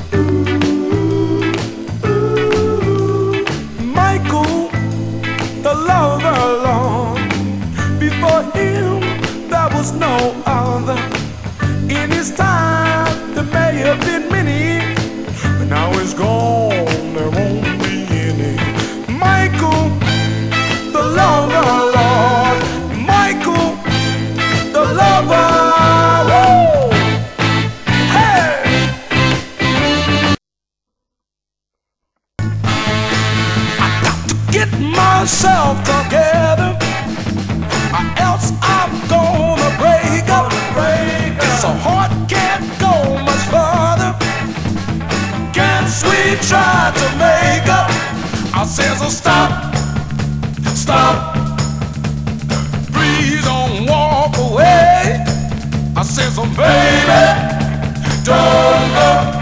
Michael, the lover, Lord. Before him, there was no other. In his time, there may have been many, but now he's gone, there won't be any. Michael, the lover, Lord. Michael, the lover. Woo! Hey! Get myself together, or else I'm gonna break up. So heart can't go much further. Can't we try to make up? I says, so stop, stop. Please don't walk away. I says, so baby, don't go.